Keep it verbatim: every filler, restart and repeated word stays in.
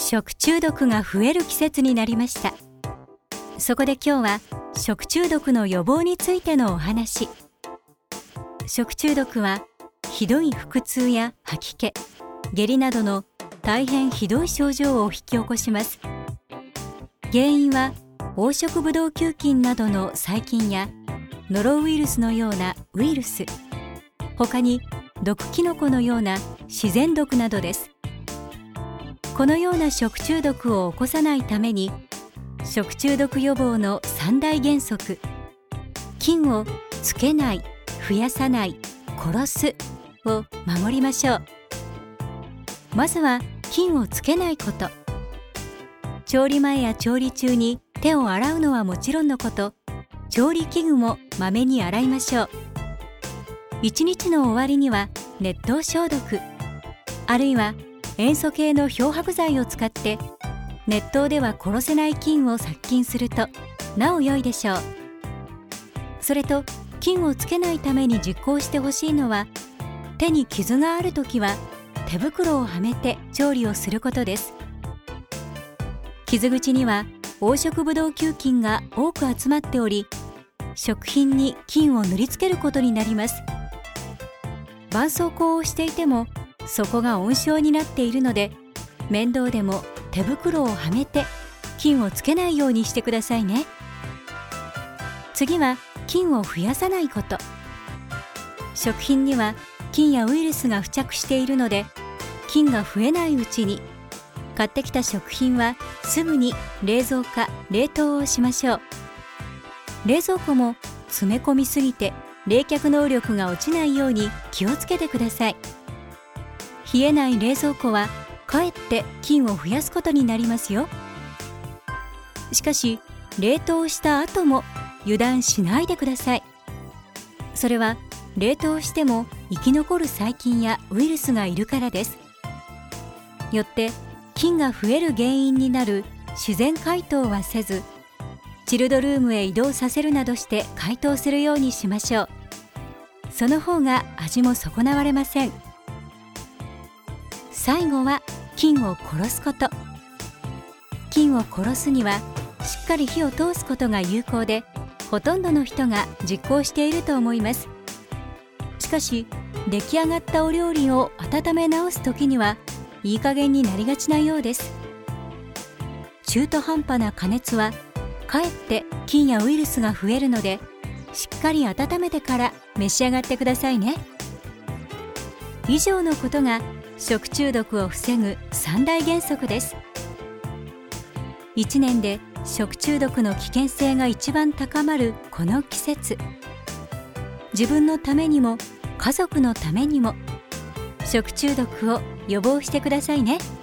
食中毒が増える季節になりました。そこで今日は食中毒の予防についてのお話。食中毒はひどい腹痛や吐き気、下痢などの大変ひどい症状を引き起こします。原因は黄色ブドウ球菌などの細菌やノロウイルスのようなウイルス、他に毒キノコのような自然毒などです。このような食中毒を起こさないために、食中毒予防の三大原則、菌をつけない、増やさない、殺すを守りましょう。まずは菌をつけないこと。調理前や調理中に手を洗うのはもちろんのこと、調理器具もまめに洗いましょう。一日の終わりには熱湯消毒、あるいは塩素系の漂白剤を使って熱湯では殺せない菌を殺菌するとなお良いでしょう。それと菌をつけないために実行してほしいのは、手に傷があるときは手袋をはめて調理をすることです。傷口には黄色ブドウ球菌が多く集まっており、食品に菌を塗りつけることになります。絆創膏をしていてもそこが温床になっているので、面倒でも手袋をはめて菌をつけないようにしてくださいね。次は菌を増やさないこと。食品には菌やウイルスが付着しているので、菌が増えないうちに買ってきた食品はすぐに冷蔵か冷凍をしましょう。冷蔵庫も詰め込みすぎて冷却能力が落ちないように気をつけてください。冷えない冷蔵庫はかえって菌を増やすことになりますよ。しかし冷凍した後も油断しないでください。それは冷凍しても生き残る細菌やウイルスがいるからです。よって菌が増える原因になる自然解凍はせず、チルドルームへ移動させるなどして解凍するようにしましょう。その方が味も損なわれません。最後は菌を殺すこと。菌を殺すにはしっかり火を通すことが有効で、ほとんどの人が実行していると思います。しかし出来上がったお料理を温め直すときにはいい加減になりがちなようです。中途半端な加熱はかえって菌やウイルスが増えるので、しっかり温めてから召し上がってくださいね。以上のことが食中毒を防ぐ三大原則です。いちねんで食中毒の危険性が一番高まるこの季節、自分のためにも家族のためにも食中毒を予防してくださいね。